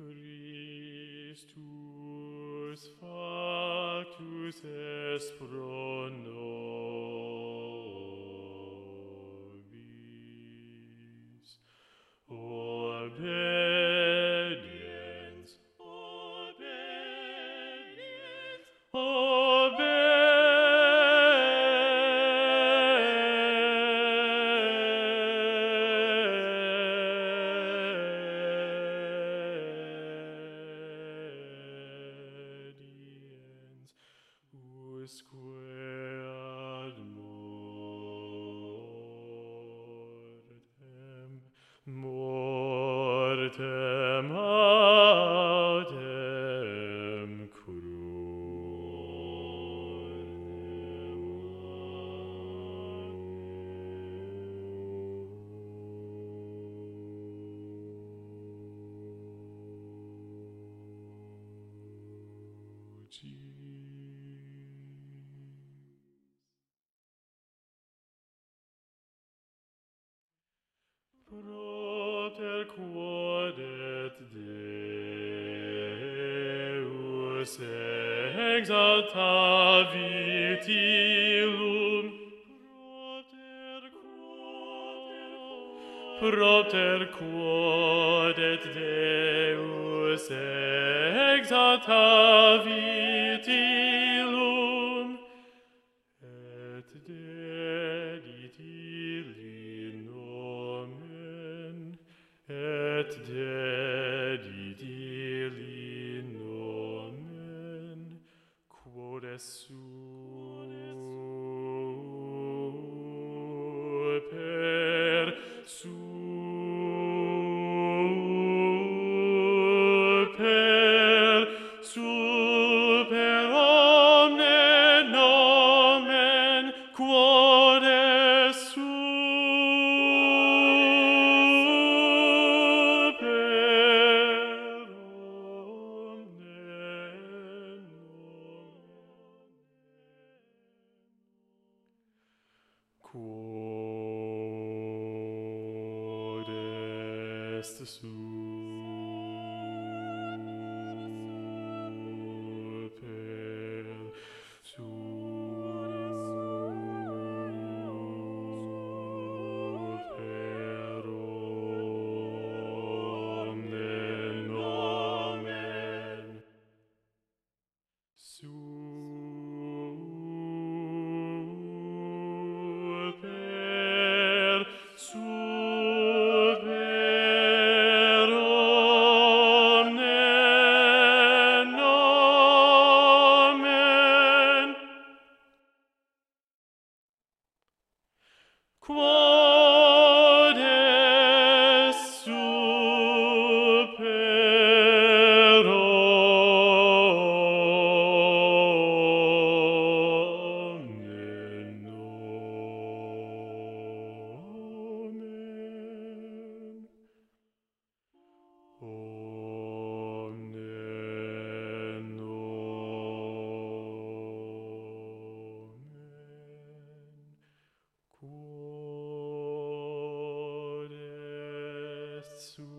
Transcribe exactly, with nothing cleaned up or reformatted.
Christus factus est pro nobis. Obedience, obedience, obedience, usque ad mortem, mortem autem crucis. Propter quod et Deus exaltavit illum, propter quod et Deus exaltavit illum, et dedit illi nomen, et dedit illi nomen, quod est super, super, super omne nomen, quod est super omne nomen, quod est super, super omne nomen, super, super omne nomen, quod est super omne nomen, omne nomen, quod est super